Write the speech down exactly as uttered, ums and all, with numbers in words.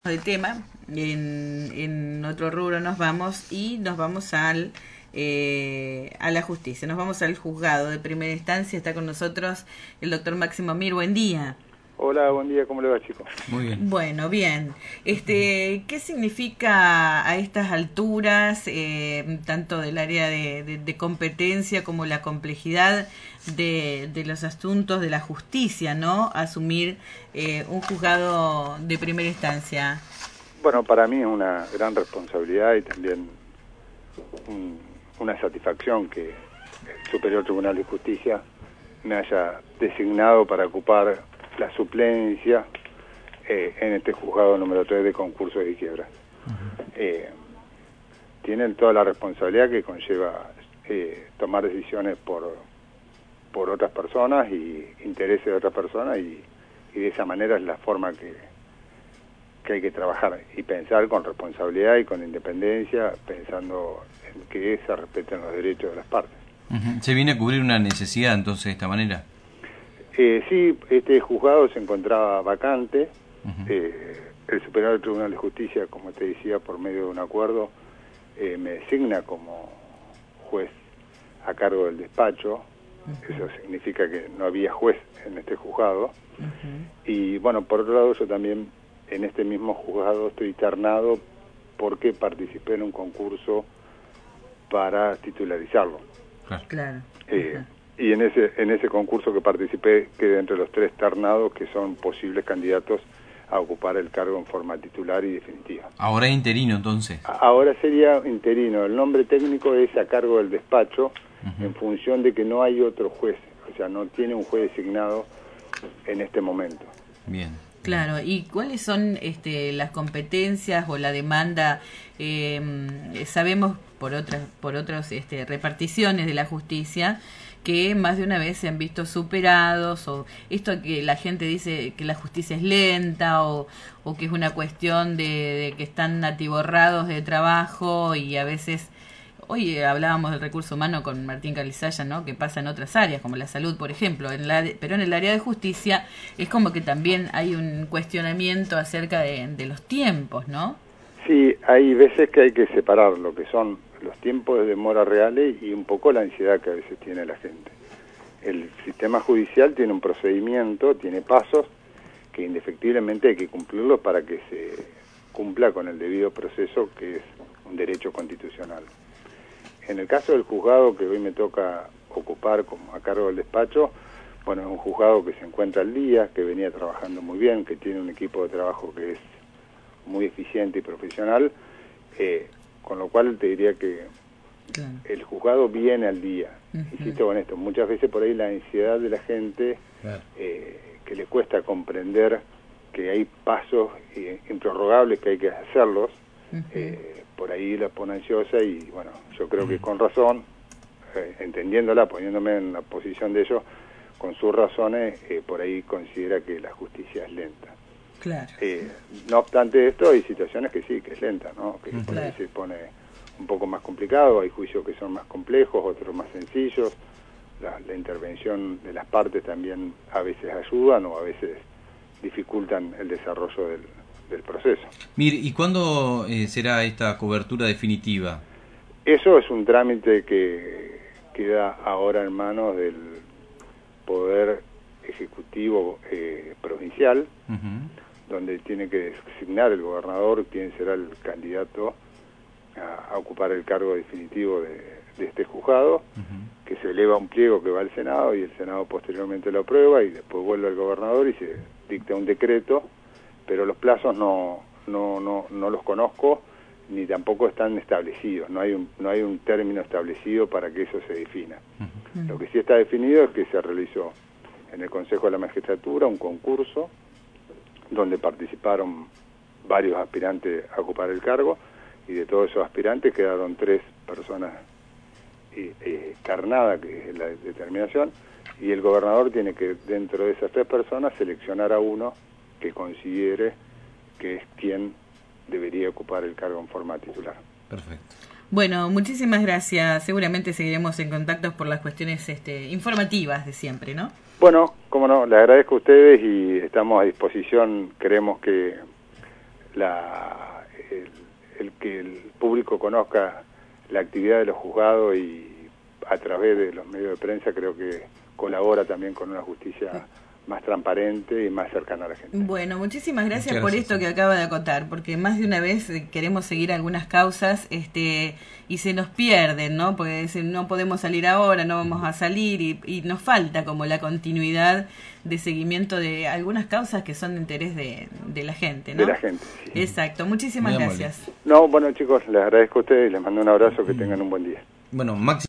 De tema, en, en otro rubro nos vamos y nos vamos al eh, a la justicia, nos vamos al juzgado de primera instancia. Está con nosotros el doctor Máximo Mir. Buen día. Hola, buen día, ¿cómo le va, chicos? Muy bien. Bueno, bien. Este, ¿qué significa a estas alturas, eh, tanto del área de, de, de competencia como la complejidad de, de los asuntos de la justicia, ¿no? Asumir eh, un juzgado de primera instancia. Bueno, para mí es una gran responsabilidad y también un, una satisfacción que el Superior Tribunal de Justicia me haya designado para ocupar la suplencia eh, en este juzgado número tres de concursos y quiebras. Uh-huh. Eh, tienen toda la responsabilidad que conlleva eh, tomar decisiones por, por otras personas y intereses de otras personas y, y de esa manera es la forma que, que hay que trabajar y pensar con responsabilidad y con independencia, pensando en que se respeten los derechos de las partes. Uh-huh. ¿Se viene a cubrir una necesidad entonces de esta manera? Eh, sí, este juzgado se encontraba vacante. Uh-huh. eh, el Superior Tribunal de Justicia, como te decía, por medio de un acuerdo, eh, me designa como juez a cargo del despacho. Uh-huh. Eso significa que no había juez en este juzgado. Uh-huh. Y bueno, por otro lado, yo también en este mismo juzgado estoy ternado porque participé en un concurso para titularizarlo. Claro. Claro. Eh, uh-huh. Y en ese en ese concurso que participé quedé entre los tres ternados que son posibles candidatos a ocupar el cargo en forma titular y definitiva. Ahora es interino entonces. Ahora sería interino. El nombre técnico es a cargo del despacho, uh-huh, en función de que no hay otro juez. O sea, no tiene un juez designado en este momento. Bien. Claro, ¿y cuáles son este, las competencias o la demanda? Eh, sabemos por otras por otras este, reparticiones de la justicia que más de una vez se han visto superados, o esto que la gente dice que la justicia es lenta, o, o que es una cuestión de, de que están atiborrados de trabajo y a veces... Hoy hablábamos del recurso humano con Martín Calizaya, ¿no? Que pasa en otras áreas, como la salud, por ejemplo, en la de, pero en el área de justicia es como que también hay un cuestionamiento acerca de, de los tiempos, ¿no? Sí, hay veces que hay que separar lo que son los tiempos de demora reales y un poco la ansiedad que a veces tiene la gente. El sistema judicial tiene un procedimiento, tiene pasos que indefectiblemente hay que cumplirlos para que se cumpla con el debido proceso, que es un derecho constitucional. En el caso del juzgado que hoy me toca ocupar como a cargo del despacho, bueno, es un juzgado que se encuentra al día, que venía trabajando muy bien, que tiene un equipo de trabajo que es muy eficiente y profesional, eh, con lo cual te diría que claro, el juzgado viene al día. Uh-huh. Insisto con esto, muchas veces por ahí la ansiedad de la gente, claro, eh, que le cuesta comprender que hay pasos eh, improrrogables que hay que hacerlos, uh-huh, eh, por ahí la pone ansiosa y bueno, yo creo que con razón, eh, entendiéndola, poniéndome en la posición de ellos, con sus razones, eh, por ahí considera que la justicia es lenta. Claro. Eh, no obstante esto, hay situaciones que sí, que es lenta, ¿no? Que claro, por ahí se pone un poco más complicado, hay juicios que son más complejos, otros más sencillos, la, la intervención de las partes también a veces ayudan o a veces dificultan el desarrollo del, del proceso. Mire, ¿y cuándo eh, será esta cobertura definitiva? Eso es un trámite que queda ahora en manos del Poder Ejecutivo eh, Provincial, uh-huh, donde tiene que designar el gobernador quién será el candidato a, a ocupar el cargo definitivo de, de este juzgado, uh-huh, que se eleva un pliego que va al Senado y el Senado posteriormente lo aprueba y después vuelve al gobernador y se dicta un decreto, pero los plazos no no no no los conozco ni tampoco están establecidos, no hay un no hay un término establecido para que eso se defina. Uh-huh. Lo que sí está definido es que se realizó en el Consejo de la Magistratura un concurso donde participaron varios aspirantes a ocupar el cargo y de todos esos aspirantes quedaron tres personas eh, eh, carnadas, que es la determinación, y el gobernador tiene que dentro de esas tres personas seleccionar a uno que considere que es quien debería ocupar el cargo en forma titular. Perfecto. Bueno, muchísimas gracias. Seguramente seguiremos en contacto por las cuestiones este, informativas de siempre, ¿no? Bueno, cómo no, les agradezco a ustedes y estamos a disposición. Creemos que la el, el que el público conozca la actividad de los juzgados y a través de los medios de prensa creo que colabora también con una justicia más transparente y más cercana a la gente. Bueno, muchísimas gracias, Muchas por gracias. esto que acaba de acotar, porque más de una vez eh, queremos seguir algunas causas este y se nos pierden, ¿no? Porque dicen, no podemos salir ahora, no vamos a salir, y, y nos falta como la continuidad de seguimiento de algunas causas que son de interés de, de la gente, ¿no? De la gente, sí. Exacto, muchísimas Muy amable. gracias. No, bueno chicos, les agradezco a ustedes y les mando un abrazo, que tengan un buen día. Bueno, Maxi.